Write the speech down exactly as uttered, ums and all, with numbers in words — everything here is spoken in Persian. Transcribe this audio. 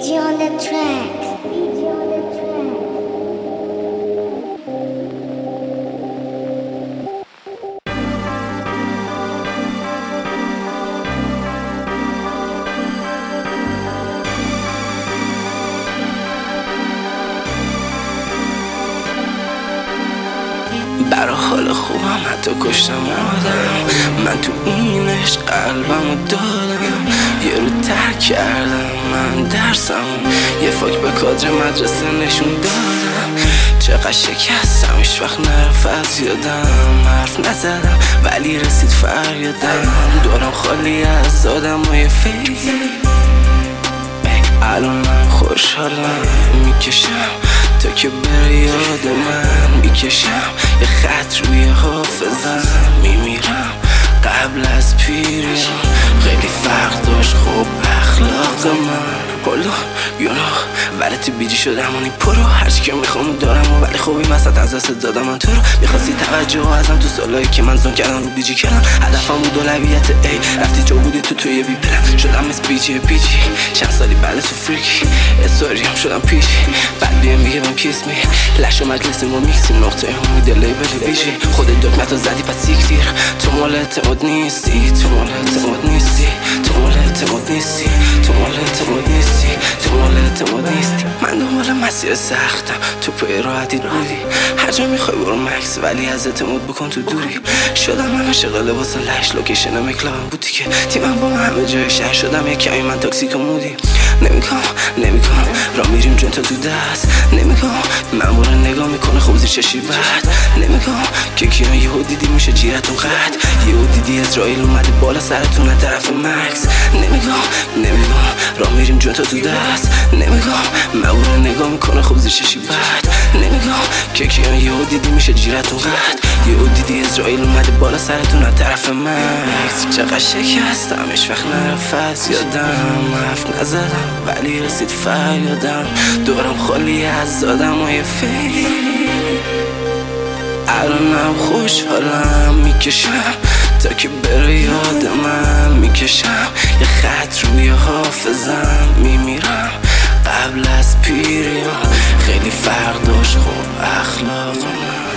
Fiji on the track. Fiji on the track. برا حال خوبم حتی کشتم آدم. من تو این عشق قلبمو دادم، یه رو ترک کردم من درسم، یه فاک به کادر مدرسه نشون دادم. چقدر شکستم هیچ وقت نرفت از یادم، حرف نزدم ولی رسید فریادم. دورم خالی از آدم و یه فیل، الان من خوشحالم میکشم تا که بره یاد من، میکشم یه خط روی حافظم، میمیرم قبل از پیریم. خیلی فرق داشت خوب اخلاق من، حالا یونو ولتی بیجی شدم اونی پرو، هرچی که میخوام دارم و ولی خوب این وسط از دست دادم من تو رو. میخواستی توجه ازم تو سالایی که من زون کردم رو بیجی کردم، هدفم بود اولویت ای، رفتی جا بودی تو توی بی پلن، شدم مثل بیجی پیجی چند سالی بعد تو فریکی استوریم شدم پیچی. بعد بیه میگه بهم کیس می لش و مجلسیم و میکسیم، نقطه امید لیبل بیجی. خودت دکمتو زدی پس یک تیر، تو مال اعتماد نیستی، تو مال اعتماد نیستی، تو مال اعتماد نیستی، تو مال اعتماد نیستی، تو مال اعتماد نیستی. من دنبال مسیر سختم، تو پای راحتی بودی، هر جا میخوای برو مکس ولی از اعتماد بکن تو دوری. شدم همه شغل لباس لش، لوکیشنم کلابم بودی که تیمم با من همه جای شهر، شدم یه کمی من تاکسیک و مودی. نمیکنم نمیکنم را میریم جون تا تو دست، نمیکنم من برو نگاه میکنه خوب زیر چشی بعد، نمیکنم که کیان یهو دیدی میشه جیرتون قد، یهو دیدی اسرائیل اومده بالا سرتون از طرف مکس. نمیکنم نمیکنم را میریم جون تا تو دست، نمیکنم من برو نگاه میکنه خوب زیر چشی بعد، نمیکنم که کیان یهو دیدی میشه جیرتون قد، یهو دیدی اسرائیل اومده بالا سرتون از طرف مکس. چقدر شکستم هیچ وقت نرفت از یادم، حرف نزدم ولی رسید فریادم. دورم خالی از آدم و یه فیل، الانم خوشحالم میکشم تا که بره یاد من، میکشم یه خط روی حافظم، میمیرم قبل از پیریم. خیلی فرق داشت خوب اخلاق من.